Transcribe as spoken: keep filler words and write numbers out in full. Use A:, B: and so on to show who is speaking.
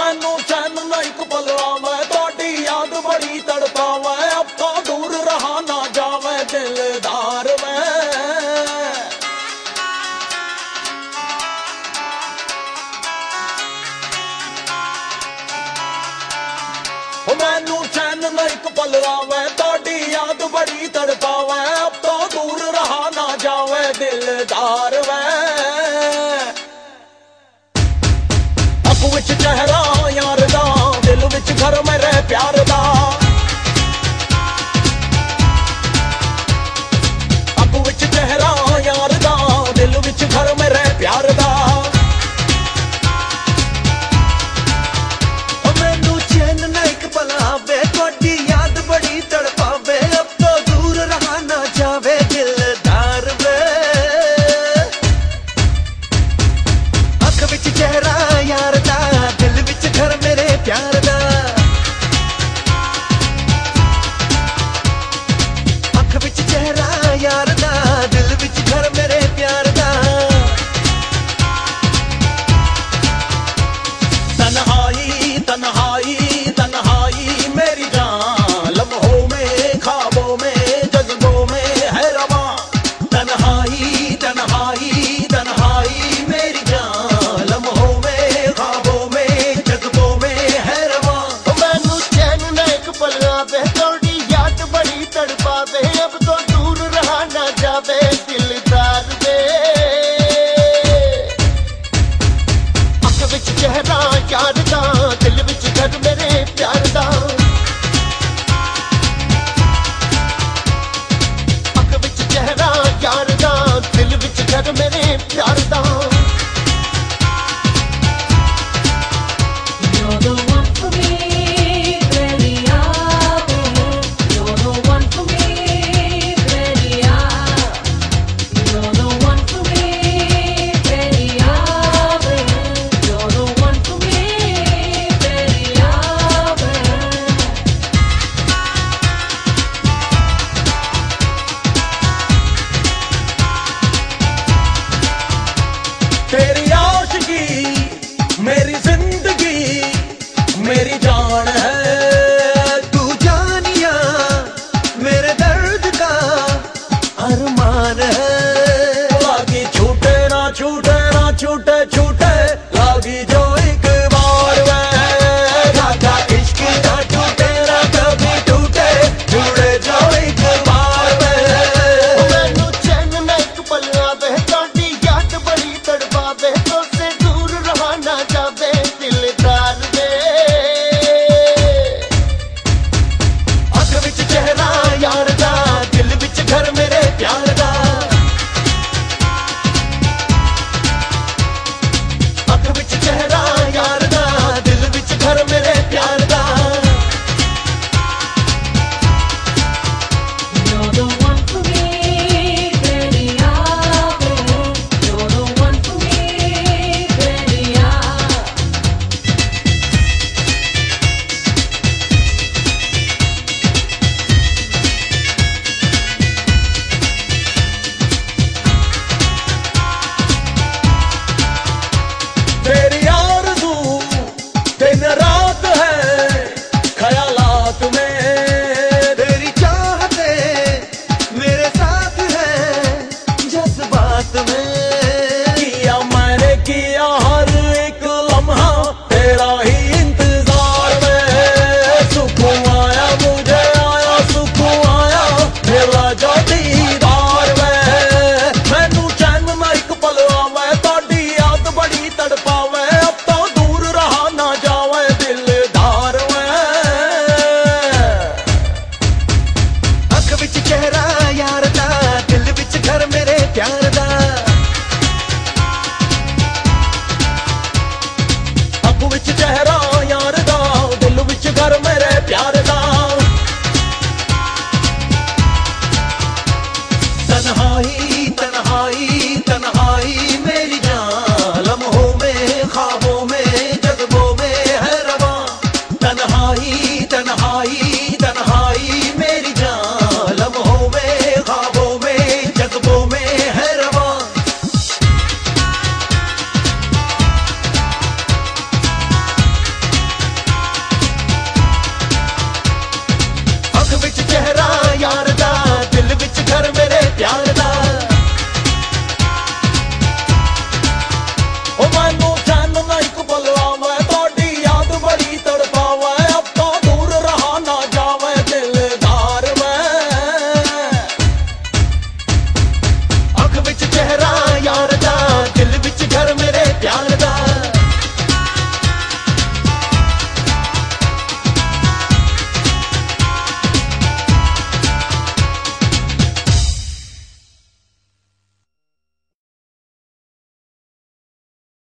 A: मैनू चैन नहीं पलवा मैं थोड़ी याद बड़ी तड़पावे अब तो दूर रहा ना जावे दिलदार में मैनू चैन नहीं पलवावे थोड़ी याद बड़ी तड़पावे अब तो दूर रहा ना जावे दिलदार में अख विच चेहरा यार दा दिल विच घर मेरे प्यार दा अख विच चेहरा यार दा दिल विच घर मेरे प्यार दा
B: मैनू चैन नहीं पलावे थोड़ी याद बड़ी तड़पावे अब तो दूर रहा ना जावे दिलदार वे अख विच चेहरा यार दा दिल विच घर मेरे प्यार दा अख विच चेहरा यार दा दिल विच घर मेरे प्यार दा
A: तन्हाई तन्हाई तन्हाई मेरी जान लम्हों में ख्वाबों में जज्बों में है रवां तन्हाई तन्हाई तन्हाई मेरी जान लम्हों में ख्वाबों में जज्बों में है रवां
B: मैनू चैन नहीं पलवावे थोड़ी याद बड़ी तड़पावे अब तो दूर रहा ना जावे दिलदार वे अख विच चेहरा यार दा दिल विच घर मेरे प्यार दा अख विच चेहरा यार दा दिल विच घर मेरे प्यार दा
C: You're the one for me, baby, ah, you're the one for me, baby, ah, you're the one for me, baby, ah, you're the one for me, baby, ah.
A: तेरी आशिकी मेरी जिंदगी मेरी जान है
B: तू जानिया मेरे दर्द का अरमान है
A: लागी छूटे ना छूटे ना छूटे छूटे लागी जो एक बार वह
B: राधा इश्क ना टूटे ना कभी टूटे जुड़े जो एक बार में मैनू चैन नहीं पलवावे थोड़ी याद बड़ी तड़पावे तो से दूर रहा ना जावे दिलदार वे अख विच चेहरा यार दा दिल विच घर मेरे प्यार दा अख विच चेहरा यार दा दिल विच घर मेरे प्यार दा
C: You're the one for me, baby, ah, you're the one for me, baby, ah.
A: तेरी आरज़ू दिन रात है ख्यालात में
B: तेरी चाहते मेरे साथ है जज्बात में
A: किया मैंने किया है